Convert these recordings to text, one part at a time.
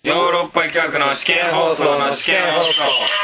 ヨーロッパ企画の試験放送の試験放送。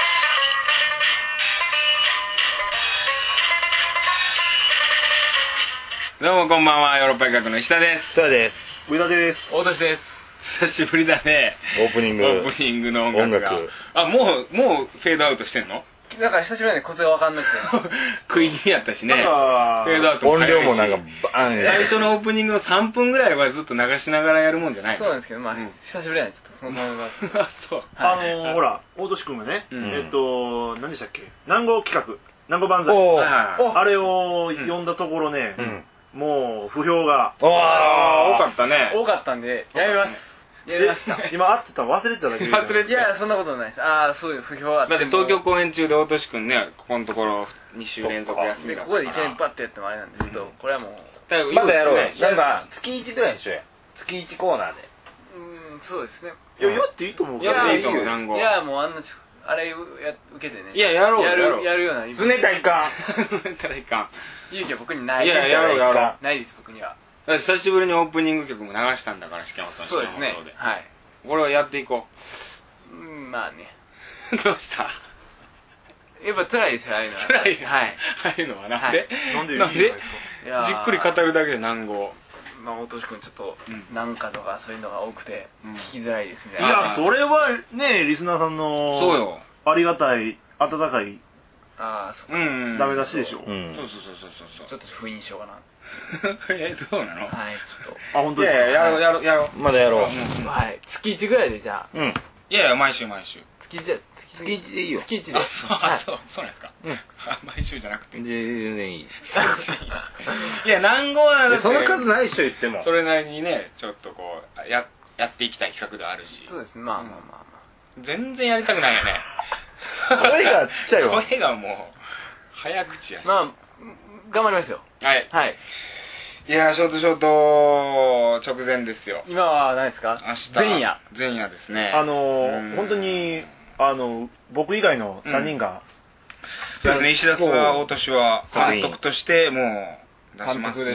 どうもこんばんは、ヨーロッパ企画の石田です。 そうです。 上田です。 大年です。久しぶりだね。 オープニングの音楽が。あ、もうフェードアウトしてんの？ なんか久しぶりにコツが分かんなくて食い気味やったしね。 なんかフェードアウトも音早いし。 量もなんかバーン。 最初のオープニングの3分ぐらいはずっと流しながらやるもんじゃないの？ そうなんですけど、まあ、久しぶりなんでちょっとそのままあ、そう。 ほら、大年くんがね、 うん何でしたっけ、南郷企画、南郷万歳、 おーあれを読んだところね、 うんもう不評が多かったね。 多かったんでやめます。やめました。 今会ってたの忘れてただけで忘れていやそんなことないです。ああ、そういう不評あってだって東京公演中で大年くんね、ここのところ2週連続休みでだったから。 ここでいきなりバッてやってもあれなんですけど、これはもうまだやろうよ。 ななんか月1ぐらいにしようや。月1コーナーで。 そうですね。 いや、やっていいと思うけど、 やっていいと思う、南郷。 いやもうあんなあれ受けてね、 いや、やろうやよ。 るような常たいかたらいかん。 勇気は僕にない。 いや、やろうやろう。 ないです僕には。 だって久しぶりにオープニング曲も流したんだから、試験放送のそうですね試験放送で。 はい。 これはやっていこまあね、 う。どうした？ やっぱ辛いですよ、ああいうのは。 辛い。 はい。 ああいうのはなんで？ なんでいいなんで？ じゃないですか。 いやーじっくり語るだけで南郷。 まあ大年くんちょっとうんなんかとかそういうのが多くてうん聞きづらいですね。 いや、それはね、リスナーさんのそうよ。 ありがたい、温かいああ、そううん。 ダメ出しでしょ。 うんそうそう。 ちょっと不印象かな。 そうなの？ はい、ちょっあ、本当いですか。 や、やろう。 まだやろう。 うんと。はい、月1ぐらいでじゃあ。 うん。 いや、毎週。 月1じゃ、 月1でいいよ。 月1で。 あ、そうなんですか。 うん。 毎週じゃなくて。 全然いい。 いや、南郷はだってその数ないっしょ言っても。 それなりにね、ちょっとこうやっていきたい企画ではあるし、 そうですね、まあまあまあま全然やりたくないよね。 声がちっちゃいわ。 声がもう早口やし。 あ。まあ、頑張りますよ。 はい。 はい。 いや、ショート直前ですよ。 今は何ですか？ 明日。前夜ですね。うん本当に、僕以外の3人が、 そうですね。石田さんは大年ははい監督としてもう出しますし、 監督です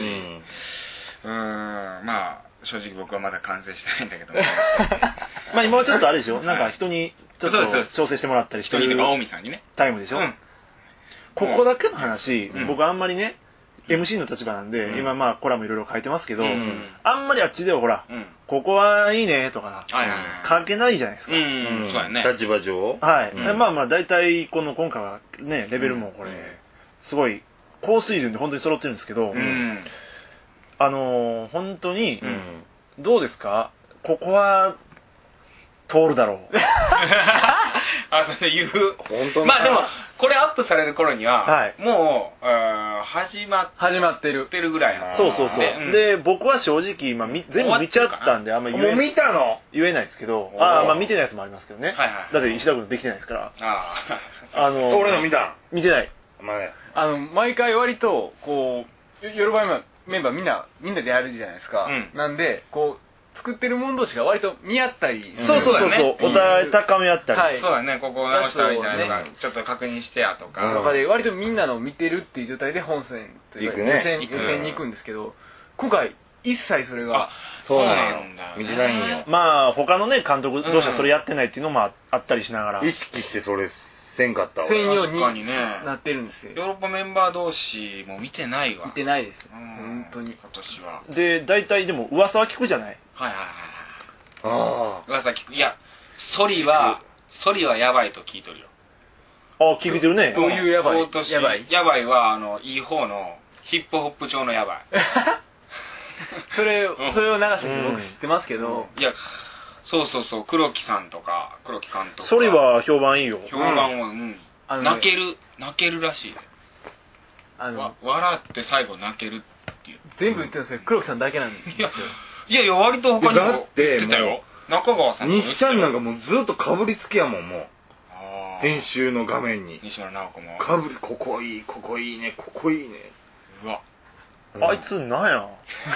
まあ正直僕はまだ完成してないんだけども。 まあ今はちょっとあれでしょ、なんか人にちょっとそうです調整してもらったりしてる一人とか近江さんにね。 タイムでしょ、 うんここだけの話、 うん僕あんまりね、MC の立場なんで、 うん今まあコラムいろいろ書いてますけど、 うんあんまりあっちではほら、 うん。 ここはいいねとかはいはいはい。 書けないじゃないですか。 うん、そうやね。 立場上はい、 うんまあまあ大体この今回はね、レベルもこれ、すごい高水準で本当に揃ってるんですけど、 うん。 本当に、 うん。 どうですか、ここは通るだろう。 あ、それ言う。 本当まあでも、これアップされる頃には、 はいもう、始まっ始まってる。 てるぐらいの。 そうそうそう、 ねで僕は正直今全部見ちゃったんであんまりもう見たの言えないですけど、 おーまあ見てないやつもありますけどね、 はいはいだって石田君できてないですから、 ああ。 俺の見た見てない。 まあね。 毎回割と、こう、ヨルバメンバーみんなでやるじゃないですか。 うんなんで、こう、作ってる者同士が割と見合ったり。 そうそうそうそう、 そうだねお互い高め合ったり、 はいそうだね、ここ直したらいいんじゃないとか、 そうねちょっと確認してやとうんか。 とかで割とみんなのを見てるっていう状態で本戦というか行くね予選に行くんですけど、今回一切それがあ、そうなんだ。 見てないんよ。 まあ他のね監督同士はそれやってないっていうのもあったりしながら、 意識してそれせんかったわ。 専用に確かにねなってるんですよ。 ヨーロッパメンバー同士も見てないわ。 見てないです。 うん本当に。 今年は。 で大体でも噂は聞くじゃない。 はいはいはいあはい。噂聞く。いや、ソリはやばいと聞いとるよ。 あ聞いてるね。 どういうやばい今年やばいやばいは、いい方のヒップホップ調のやばい。 それを流しててうん僕知ってますけど、 いや、そう、黒木さんとか、黒木監督それは評判いいよ。 評判は、うん。 あのね泣けるらしい。笑って最後泣けるっていう。 全部言ってるんですけど、黒木さんだけなんですよ。 いや、割と他にもだって言ってたよ。中川さんも言って西たよちゃんなんかもうずっとかぶりつきやもん、もう。 あー編集の画面に。 西村直子も。 かぶり、ここいい、ここいいね、ここいいね。 うわ。 あいつなんや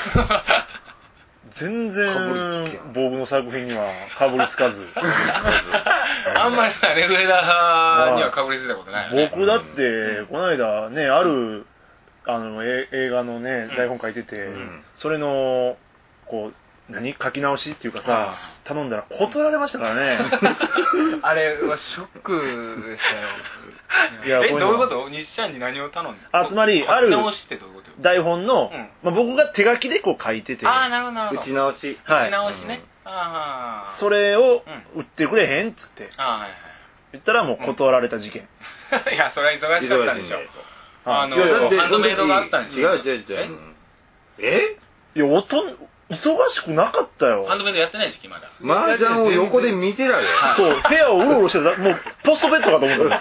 全かぶりつ然きや僕の作品にはかぶりつかずあんまりさ、レグエダーにはかぶりついたことないよね。 僕だってこの間ねある映画のね台本書いてて、 んそれのこう書き直しっていうかさ、頼んだら断られましたからね。 あれはショックでしたよ。 いやどういうこと？西ちゃんに何を頼んだ？ つまり書き直しってどういうこと？ 台本の、僕が手書きでこう書いてて、 なるほどなるほど。 打ち直し。 打ち直しね。 それを売ってくれへんっつって言ったらもう断られた事件。 いや、それは忙しかったでしょ。ハンドメイドがあったんでしょ。 違う。 いや、忙しくなかったよ。 ハンドメイドやってない時期まだ。 麻雀を横で見てたよ。 そう、部屋をうろうろしてた。もう、ポストベッドかと思った。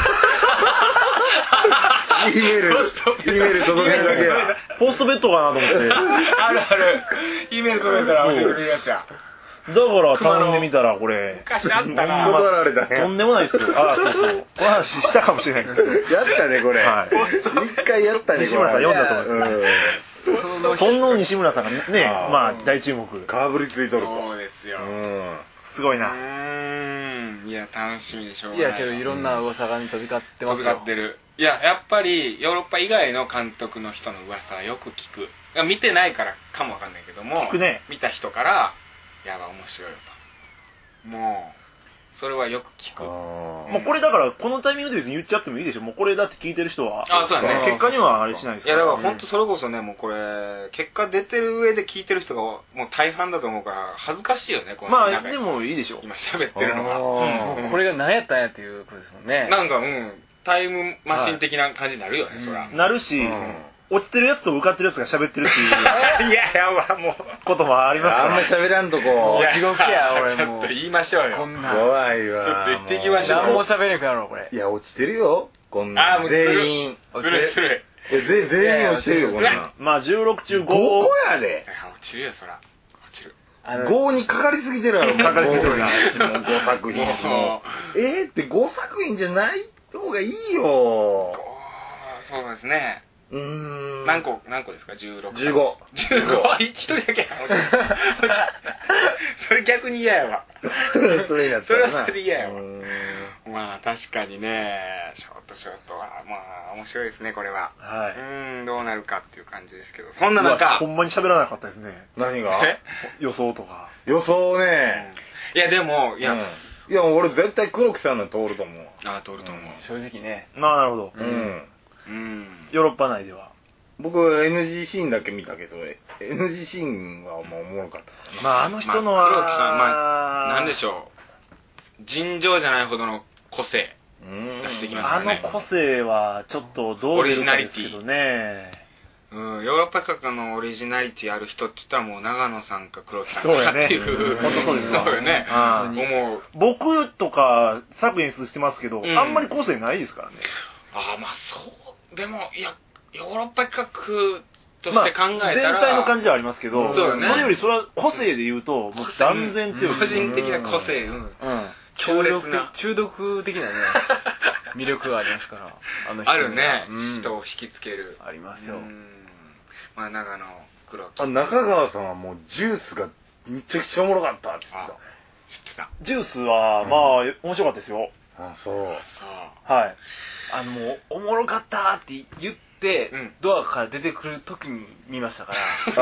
E メール届けるだけや。 ポストベッドかなと思って。 ある。E メール届いたら教えてくれるやつや。 だから頼んでみたらこれ昔あったな。 断られたね。 とんでもないですよ。そう。この話したかもしれないですけど。 やったねこれ。一回やったね。 西村さん読んだと思います。そんな西村さんがね、まあ大注目。 かぶりついとると。 そうですよ。 すごいな。 いや楽しみでしょうがない。 いやけどいろんな噂が飛び交ってますよ。 飛び交ってる。いややっぱりヨーロッパ以外の監督の人の噂はよく聞く。見てないからかもわかんないけども、 聞くね。 見た人からやば面白いよと。もうそれはよく聞く。 もうこれだからこのタイミングで別に言っちゃってもいいでしょ。もうこれだって聞いてる人は。 そうだね。 結果にはあれしないですから。いやだから本当それこそね、もうこれ結果出てる上で聞いてる人がもう大半だと思うから恥ずかしいよね。 まあでもいいでしょ。 今喋ってるのが。 これが何やったんやっていうことですもんね。 なんかタイムマシン的な感じになるよね。そら。 なるし。落ちてるやつと受かってるやつが喋ってるっていう。 いやもうこともありますから。 あんま喋らんとこ。 地獄や俺も。 ちょっと言いましょうよ。 こんな。 怖いわ。 ちょっと言っていきましょう。 何も喋れなくなるのこれ。 いや落ちてるよ。こんな全員。 ずるい。 全員落ちてるよこんな。 まあ16中5。 5個やで。 落ちるよそら。落ちる。 5にかかりすぎてるやろ。 かかりすぎてるな。 5作品。って5作品じゃない方がいいよ。 そうですね。何個ですか？16。 15。 1人だけ。それ逆に嫌やわ。 それやったらな。 それはそれで嫌やわ。まあ確かにね、ショートはまあ面白いですねこれは。 はい。 どうなるかっていう感じですけど。そんな中。 ほんまに喋らなかったですね。 何が？ 予想とか。 予想ね。 いやでもいや俺絶対黒木さんの通ると思う。 通ると思う。 正直ね。 まあなるほど。ヨーロッパ内では僕 NG シーンだけ見たけど NG シーンはもうおもろかったまああの人の黒木さんなんでしょう尋常じゃないほどの個性出してきますよね。 あの個性はちょっとどう出るかですけどね。 ヨーロッパ企画のオリジナリティある人って言ったらもう長野さんか黒木さんかそうやね。 っていう本当そうですよね。思う。 僕とか作演出してますけど、あんまり個性ないですからね。 まあそうでもいやヨーロッパ企画として考えたら、 全体の感じではありますけど、 それよりそれは個性で言うともう断然強い。 個人的な個性、強烈な中毒的なね魅力がありますからあるね、人を引きつけるありますよ。 まあ長野黒木中川さんはもうジュースがめちゃくちゃおもろかったって言ってた。 ジュースはまあ面白かったですよ。 そうはい。 もうおもろかったって言ってドアから出てくる時に見ましたから。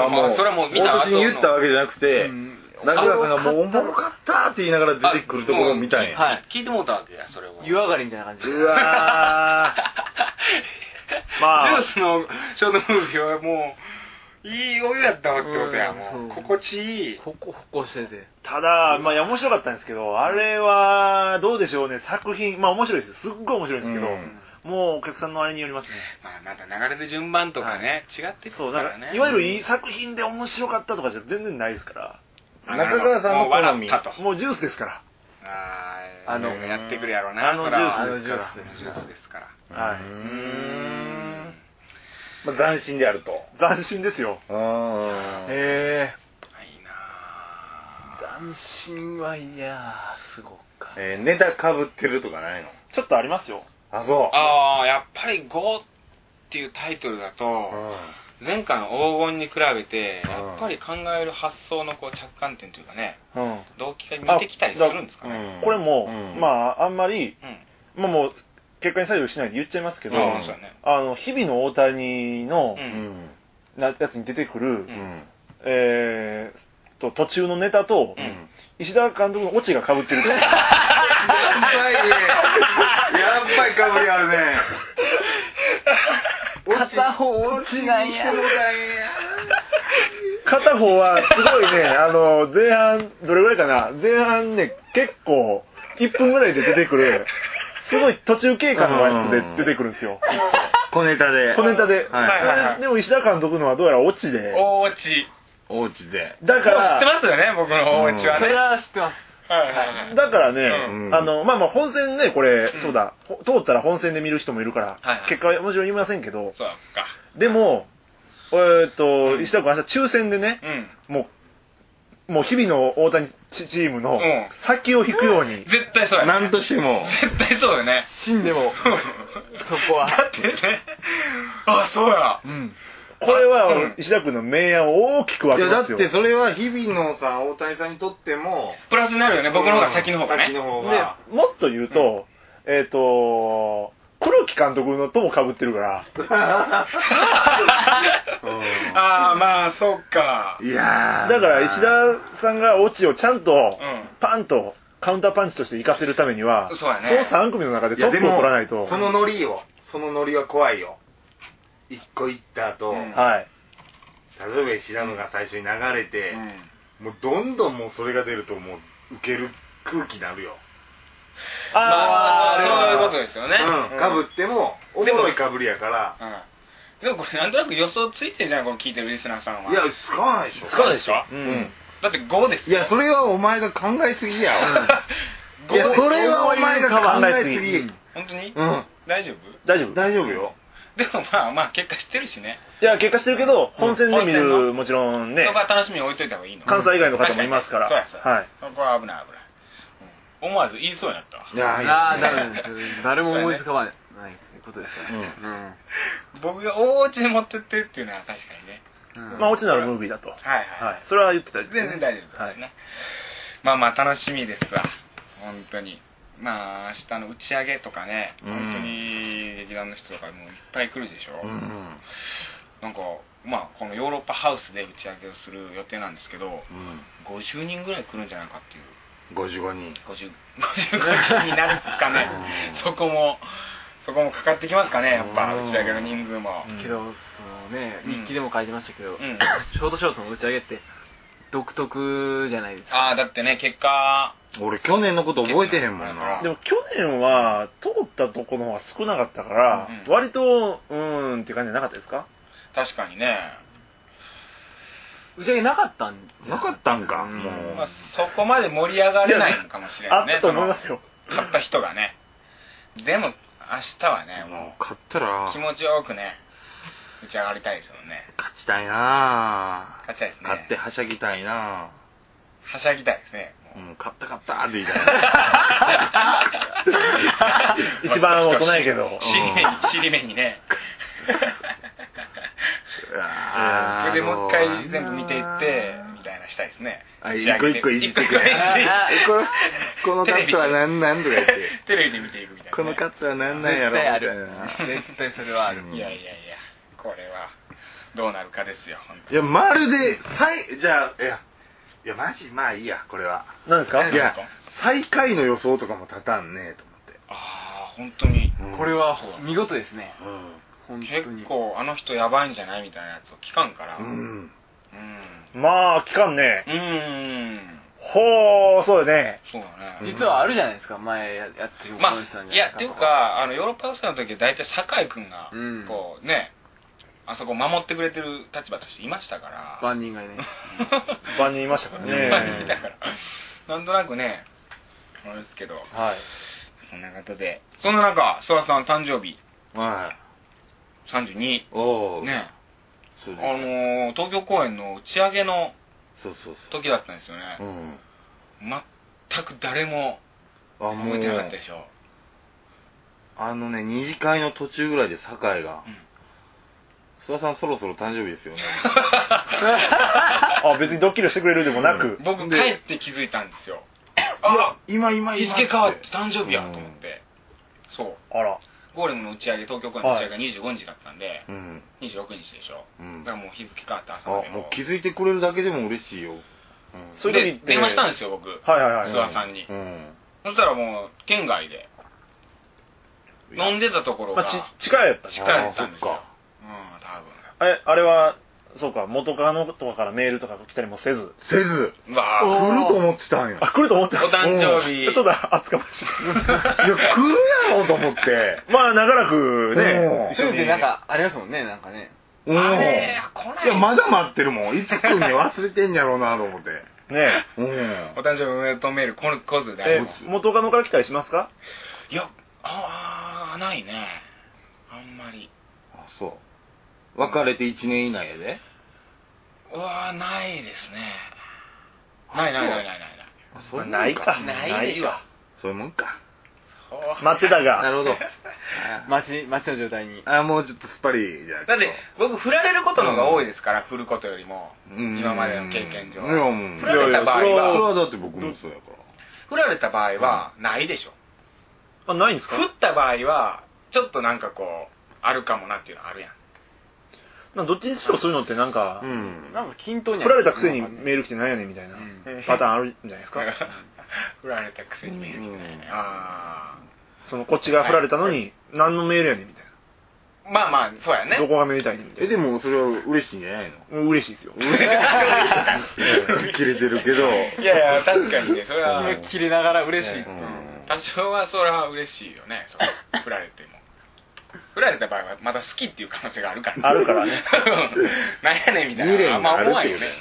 もうそれはもう見た私に言ったわけじゃなくて中川さんがもうおもろかったって言いながら出てくるところを見たんや。 聞いてもうたわけやそれを。 湯上がりみたいな感じで。 うわジュースのショートムービーはもういいお湯やったわってことや。もう心地いい。 ほこしてて。 ただまあ面白かったんですけど、あれはどうでしょうね。作品まあ面白いです。すっごい面白いんですけど、もうお客さんのあれによりますね。 また流れで順番とかね違ってくるからね。 いわゆるいい作品で面白かったとかじゃ全然ないですから。 中川さんの好みもうジュースですから。 やってくるやろうな。 ジュースですから。はい。 斬新であると。 斬新ですよ。 いいな斬新はいやすごか。 ネタかぶってるとかないの？ ちょっとありますよ。 そうやっぱり「GO」っていうタイトルだと前回の黄金に比べてやっぱり考える発想のこう着眼点というかね、動機が似てきたりするんですかね。 これもまああんまりもう結果に左右しないで言っちゃいますけど、日々の大谷のやつに出てくると途中のネタと、石田監督のオチが被ってるやっぱりかぶりあるね。 片方落ちないや。 片方はすごいね、前半、どれぐらいかな、前半ね、結構、1分ぐらいで出てくる、すごい途中経過のやつで出てくるんですよ。 小ネタで。 でも石田監督のはどうやらオチで。 大落ち。 お家で。 だから。 知ってますよね、僕の大落ちはね。 それは知ってます。 だからね、本戦ね、これ、そうだ、通ったら本戦で見る人もいるから、結果はもちろん言いませんけど、 そうか。 でも、石田君明日抽選でね、もう日々の大谷チームの先を引くように。 絶対そうや。 なんとしても。 絶対そうよね。 死んでも、そこは。 だってね、あ、そうや。 これは石田君の明暗を大きく分けますよ。 だってそれは日々のさ、大谷さんにとってもプラスになるよね。僕の方が先の方がね。 で、もっと言うと、黒木監督のとも被ってるから。 ああ、まあ、そうか。 いやだから石田さんがオチをちゃんと、パンとカウンターパンチとして活かせるためには、その3組の中でトップを取らないと。 そのノリは怖いよ。一個行った後、例えば石田のが最初に流れて、もうどんどんもうそれが出るともう受ける空気になるよ。 そういうことですよね。 かぶってもおもろいかぶりやから。 でもこれなんとなく予想ついてるじゃん、この聞いてるリスナーさんは。 いや、使わないでしょ。 使わないでしょ。だって5ですよ。 いや、それはお前が考えすぎや。いや、それはお前が考えすぎ。 本当に？大丈夫？ 大丈夫よ。 でもまあ結果知ってるしね。 いや、結果知ってるけど、本戦で見る、もちろんね。 そこは楽しみに置いといた方がいいの。 関西以外の方もいますから。 そうや。そこは危ない。思わず言いそうになったわ。 いや、誰も思いつかないことですからね。 僕が大落ちに持ってってるっていうのは確かにね。 まあ、落ちなるムービーだと。それは言ってたですね。 全然大丈夫ですね。まあ楽しみですわ。本当に。まあ明日の打ち上げとかね、本当に劇団の人とかもいっぱい来るでしょ。なんかまあこのヨーロッパハウスで打ち上げをする予定なんですけど、50人ぐらい来るんじゃないかっていう。 55人になるんですかね。そこもかかってきますかね、やっぱ打ち上げの人数も。 けどそのね、日記でも書いてましたけど、ショートの打ち上げって独特じゃないですか。 だってね、結果俺去年のこと覚えてへんもんな。 でも去年は通ったとこの方が少なかったから割とって感じじゃなかったですか？ 確かにね。 打ち上げなかったんか。 まあそこまで盛り上がれないのかもしれないね。 あったと思いますよ。 買った人がね。でも明日はね、もう買ったら気持ちよくね打ち上がりたいですよね。 勝ちたいな。 勝ちたいですね。 買ってはしゃぎたいな。 はしゃぎたいですね。 買ったって言いたい。 一番大人やけど。 尻目にね。それでもう一回全部見ていってみたいなしたいですね。 一個いじってくれ。このカットは何なんとか言って。 テレビで見ていくみたいな。 このカットは何なんやろみたいな。 絶対それはある。 いやこれはどうなるかですよ。 いやまるでじゃあいやマジまあいいやこれは。 何ですか？ いや最下位の予想とかも立たんねえと思って。 本当にこれは見事ですね。 結構あの人やばいんじゃないみたいなやつを聞かんから。 まあ聞かんね。そうだね。 そうだね。 実はあるじゃないですか、前やってるまあいやっていうかヨーロッパ予選の時は大体酒井君がこうねあそこ守ってくれてる立場としていましたから。 万人がね。 万人いましたからね。 万人だからなんとなくねあれですけど。そんな方で。そんな中諏訪さん誕生日。32。ね。東京公演の打ち上げの時だったんですよね。全く誰も覚えてなかったでしょ。 二次会の途中ぐらいで酒井が諏訪さんそろそろ誕生日ですよね。 別にドッキリしてくれるでもなく。 僕帰って気づいたんですよ。 今日付変わって誕生日やと思って。そう。ゴーレムの打ち上げ、東京公演の打ち上げが25日だったんで、26日でしょ。だからもう日付変わって朝まで。 もう気づいてくれるだけでも嬉しいよ。 そういう時って電話したんですよ、僕。諏訪さんに。そしたらもう、県外で。飲んでたところが。 近いやったんですよ。 多分。 あれは、そうか、元カノとかからメールとか来たりもせず。 来ると思ってたんよ。 来ると思ってた。 お誕生日。 ちょっと厚かましい。いや、 来るやろうと思って。 まあ、長らくね。 一緒になんか、ありますもんね、なんかね。 いや、まだ待ってるもん。いつ来んね忘れてんやろうなと思って。 ねお誕生日おめでとうメール来ずで。 元カノから来たりしますか？ いや、ないね。あんまり。 そう。別れて1年以内やで？ ないですね。ない。 そうないか。 ないでしょ。 そういうもんか。 待ってたが。 なるほど。待ちの状態に。 もうちょっとすっぱりじゃないですか。 だって、僕、振られることの方が多いですから、振ることよりも。今までの経験上。振られた場合は。 それはだって僕もそうやから。 振られた場合は、ないでしょ。 ないんですか？ 振った場合は、ちょっとなんかこう、あるかもなっていうのあるやん。 どっちにしろそういうのってなんか均等に振られたくせにメール来てなんやねんみたいなパターンあるんじゃないですか。 振られたくせにメール来てないね。 そのこっちが振られたのに何のメールやねんみたいな。まあまあそうやね。 どこがめでたいねんみたいな。 でもそれは嬉しいんじゃないの？ 嬉しいですよ。 切れてるけど。 いや確かにね、それは切れながら嬉しい。 多少はそれは嬉しいよね。振られても。振られた場合はまだ好きっていう可能性があるからね。 あるからね。 なんやねんみたいな。まあ思わんよね。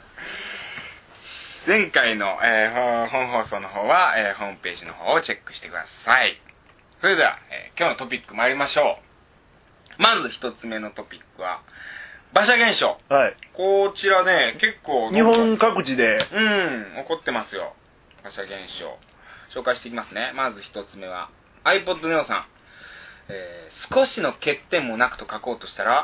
前回の、本放送の方は、ホームページの方をチェックしてください。それでは、今日のトピック参りましょう。まず一つ目のトピックは、馬車現象。 はい。 こちらね、結構日本各地で起こってますよ。馬車現象。紹介していきますね。まず一つ目は iPod Neo さん、少しの欠点もなくと書こうとしたら、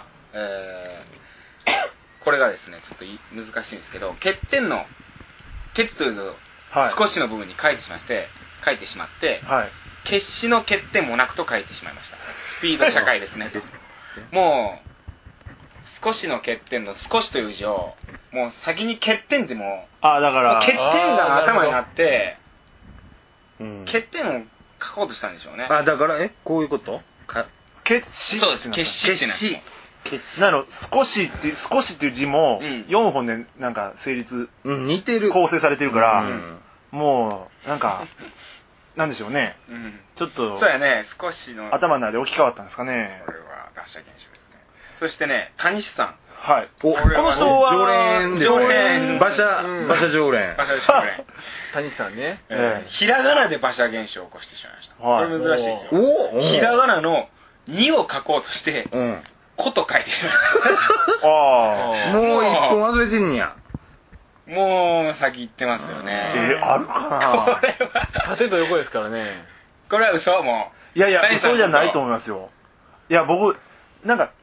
これがですねちょっと難しいんですけど、欠点の欠というのを少しの部分に書いてしまって、決死の欠点もなくと書いてしまいました。スピード社会ですね。もう少しの欠点の少しという字をもう先に欠点ってもうだから欠点が頭にあって欠点を書こうとしたんでしょうね。 だからこういうこと決死。 そうです。決死ってなの少しっていう字も4本でなんか成立似てる構成されてるから、もうなんかなんでしょうね。ちょっとそうやね、少しの頭の中で置き換わったんですかね。 これは馬車現象ですね。そしてね、谷氏さん。 はい。 この人は常連馬車常連。 谷さんね。 ひらがなで馬車現象を起こしてしまいました。これ珍しいですよ。ひらがなの2を書こうとして、こと書いてしまいました。 もう一本忘れてんねや。 もう先言ってますよね。 あるかな。 これは縦と横ですからね。 これは嘘もう。いや嘘じゃないと思いますよ。いや僕なんか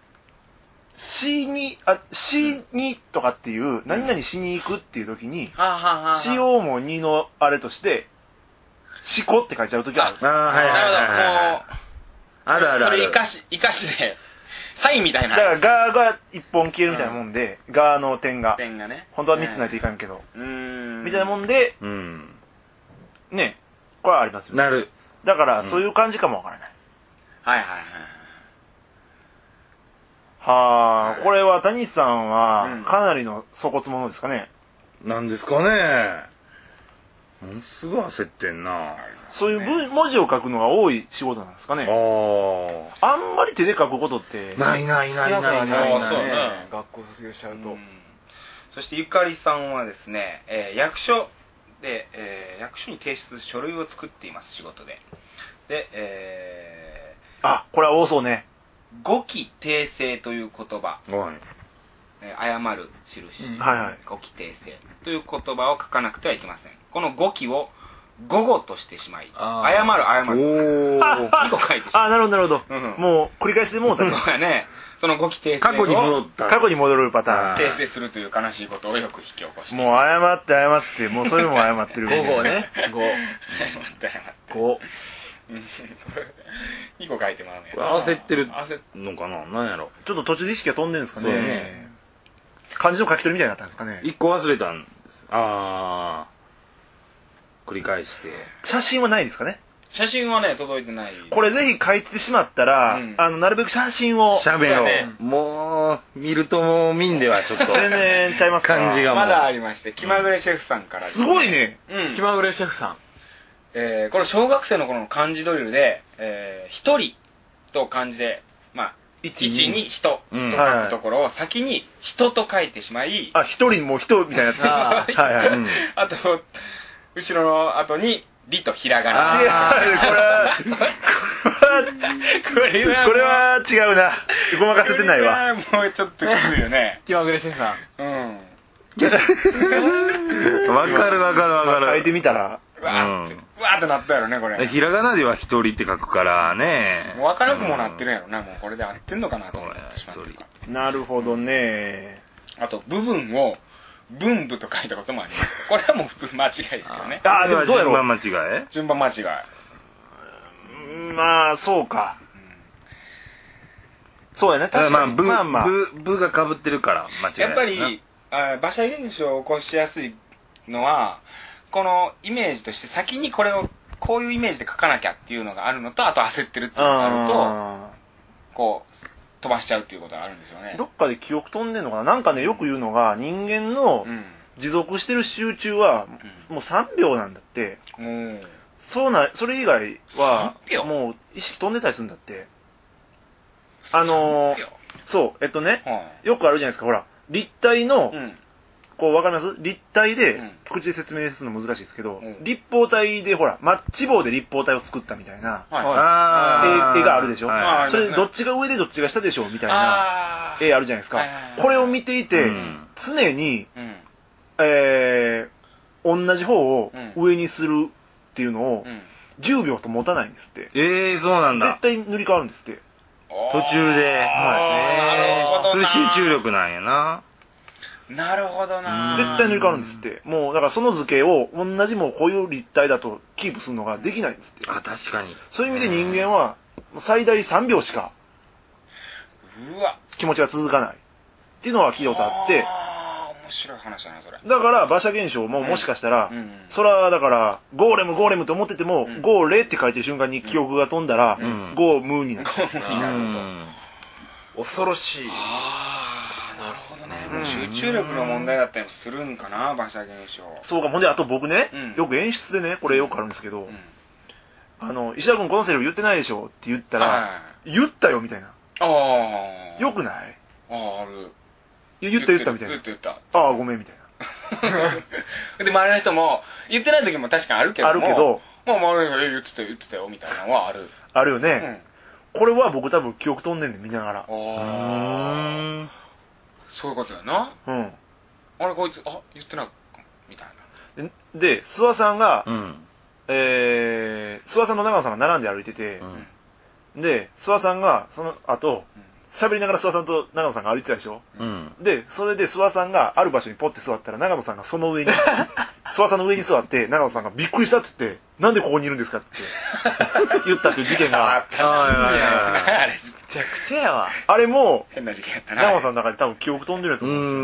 C2 とかっていう何々しに行くっていう時にしようも2のあれとしてしこって書いちゃう時ある。 なるほど。もうある。 それ生かしでサインみたいな。 だからガーが1本消えるみたいなもんで、ガーの点がね、 本当は3つないといかんけどみたいなもんでね、これはありますよね。 なる。 だからそういう感じかもわからない。これは谷さんはかなりの粗骨者ですかね。 なんですかね。ものすごい焦ってんな。 そういう文字を書くのが多い仕事なんですかね。あんまり手で書くことってない。 学校卒業しちゃうと。 そしてゆかりさんはですね、役所で、役所に提出書類を作っています、仕事で。で、 これは多そうね。 語気訂正という言葉、謝る印、語気訂正という言葉を書かなくてはいけません。この語気を語語としてしまい、謝る2個書いてしまう。 なるほど。もう繰り返しでもうたね。その語気訂正を過去に戻るパターン。 訂正するという悲しいことをよく引き起こして。 もう謝ってもうそれも謝ってる。 語ね。 語。 2個書いてもらうね。 焦ってるのかな。何やろ。 ちょっと途中で意識が飛んでるんですかね。漢字の書き取りみたいになったんですかね。 1個忘れたんです。 ああ。繰り返して。 写真はないですかね？ 写真はね、届いてない。 これぜひ書いてしまったら、なるべく写真を。 喋ろう。もう、見ると見んではちょっと。 全然ちゃいますか？ 感じがまだありまして、気まぐれシェフさんから。 すごいね。 気まぐれシェフさん。 これ小学生の頃の漢字ドリルで、一人と漢字で、まあ、一に人と書くところを先に人と書いてしまい、 一人も人みたいなやつ。はいはい。 あと、後ろの後に、りとひらがな。 これは違うな。ごまかせてないわ。 もうちょっときついよね。 気まぐれシェフさん。 わかる。 書いてみたら。 わーってなったやろね、これ。 ひらがなでは一人って書くからね。 もうわからなくもなってるんやろな、もうこれで合ってんのかなと思ってしまった。 なるほどね。 あと、部分を、分部と書いたこともあります。これはもう普通間違いですけどね。 でもどうやろう？順番間違い？ 順番間違い。 まあ、そうか。そうやね、確かに。 部が被ってるから間違い。 やっぱり、馬車現象を起こしやすいのは、このイメージとして先にこれを、こういうイメージで書かなきゃっていうのがあるのと、あと焦ってるっていうのがあると、こう、飛ばしちゃうっていうことがあるんですよね。 どっかで記憶飛んでんのかな。なんかね、よく言うのが、人間の持続してる集中は、もう3秒なんだって。それ以外は、もう意識飛んでたりするんだって。そう、よくあるじゃないですか、ほら、立体の、こう、わかります？立体で、口で説明するの難しいですけど、立方体で、ほら、マッチ棒で立方体を作ったみたいな、絵があるでしょ。それでどっちが上でどっちが下でしょみたいな絵あるじゃないですか。これを見ていて、常に、同じ方を上にするっていうのを、10秒と持たないんですって。 そうなんだ。 絶対塗り替わるんですって。 途中で。 なるほどな。 それ集中力なんやな。 なるほどな。 絶対塗り替わるんですって。もう、だからその図形を同じもうこういう立体だとキープするのができないんですって。 確かに。 そういう意味で人間は、最大3秒しか、気持ちが続かない。っていうのは聞いたことあって。 面白い話だな、それ。 だから、馬車現象ももしかしたら、それはだから、ゴーレムと思ってても、ゴーレって書いてる瞬間に記憶が飛んだら、ゴームーになっちゃう。 恐ろしい。 なるほどね。もう集中力の問題だったりもするんかな、馬車現象。 そうか、ほんで、あと僕ね、よく演出でね、これよくあるんですけど、石田君このセリフ言ってないでしょって言ったら、言ったよみたいな。よくない？ ある。 言ったみたいな。 言った。 ごめんみたいな。で、周りの人も、言ってない時も確かにあるけども。 あるけど、 まあ周りの人が言ってたよみたいなのはある。 あるよね。これは僕多分記憶飛んでんねん、見ながら。 そういうことやな。あれこいつ、言ってないかみたいな。で、諏訪さんが、諏訪さんと長野さんが並んで歩いてて、で、諏訪さんがその後、喋りながら諏訪さんと長野さんが歩いてたでしょ。で、それで諏訪さんがある場所にポッて座ったら、長野さんがその上に、諏訪さんの上に座って、長野さんがびっくりしたって言って、なんでここにいるんですかって言ったっていう事件があった。 あれ、めちゃくちゃやわ。 あれも、 変な事件やったな。 長野さんの中で多分記憶飛んでると思うん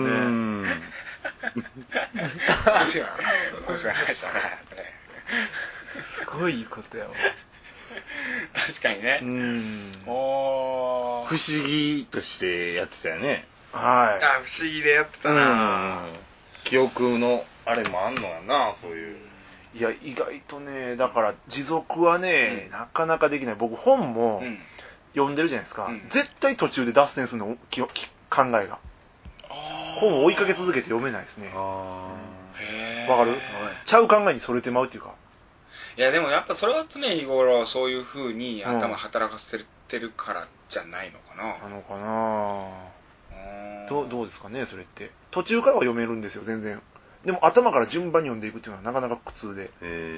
ですよね。 面白い話だな、それ。 すごいことやわ。 確かにね。 不思議としてやってたよね。 はい。 不思議でやってたな。 記憶のあれもあんのやな、そういう。 いや、意外とね、だから持続はね、なかなかできない。僕本も読んでるじゃないですか。絶対途中で脱線するの、考えが。本を追いかけ続けて読めないですね。わかる？ちゃう考えにそれてまうっていうか。 いやでもやっぱそれは常日頃そういう風に頭働かせてるからじゃないのかな。 なのかな。どうですかね、それって。途中からは読めるんですよ、全然。でも頭から順番に読んでいくっていうのはなかなか苦痛で。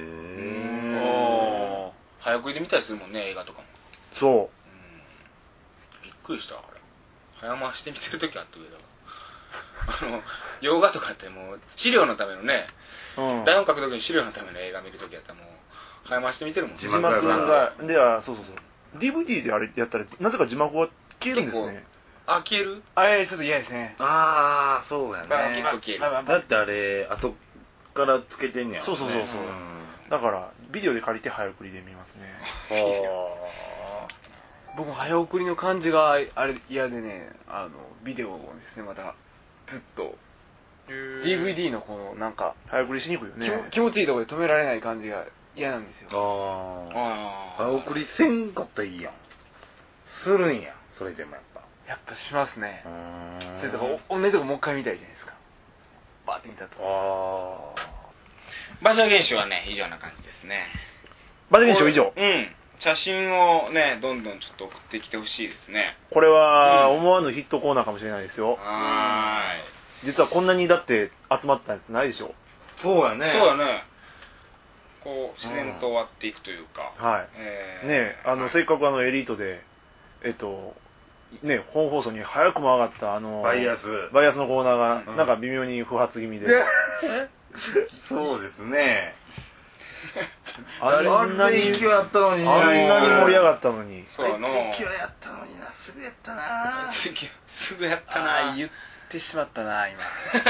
早送りで見たりするもんね、映画とかも。 そう。 びっくりした、あれ。早回して見てるときあった上だわ。洋画とかってもう資料のためのね、台本書くときに資料のための映画見るときやったらもう早回して見てるもん。 字幕がではそう DVD であれやったらなぜか字幕は消えるんですね。 消える？ あれちょっと嫌ですね。 そうやね。 結構消える。 だってあれあとからつけてんねや。 そう。だからビデオで借りて早送りで見ますね。 僕も早送りの感じがあれ嫌でね、ビデオをですね、またずっと DVD のこのなんか早送りしにくいよね。 気持ちいいところで止められない感じが嫌なんですよ。 早送りせんかったらいいやん。するんや、それでもやっぱしますね。それとか同じとこもう一回見たいじゃないですか。バーって見たと。 場所現象はね、以上な感じですね。 場所現象以上。 写真をね、どんどんちょっと送ってきてほしいですね。 これは思わぬヒットコーナーかもしれないですよ。実はこんなにだって集まったやつないでしょ。 そうやね。 こう自然と終わっていくというか。 ねせっかくエリートでね、本放送に早くも上がったバイアスのコーナーがなんか微妙に不発気味で。 そうですね。 あんなに勢いあったのに、 あんなに盛り上がったのに。 そうやな。勢いやったのにな、すぐやったな。 すぐやったな。 言ってしまったな、今。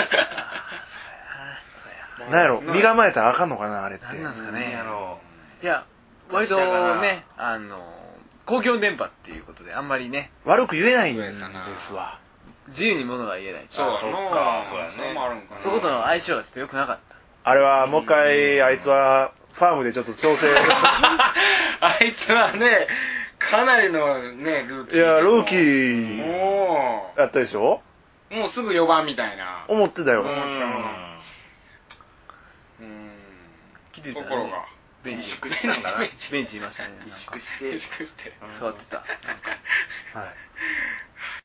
なんやろ、身構えたらあかんのかな、あれって。 なんなんですかね。いや、割とね、公共電波っていうことであんまりね。 悪く言えないんですわ。 自由に物が言えない。 そうか、そうやね。 そういうことの相性がちょっと良くなかった。 あれはもう一回あいつはファームでちょっと調整あいつはねかなりのねルーキー。 いやルーキーやったでしょ。 もうすぐ4番みたいな思ってたよ。 ところがベンチいましたね。 萎縮して座ってた。 はい。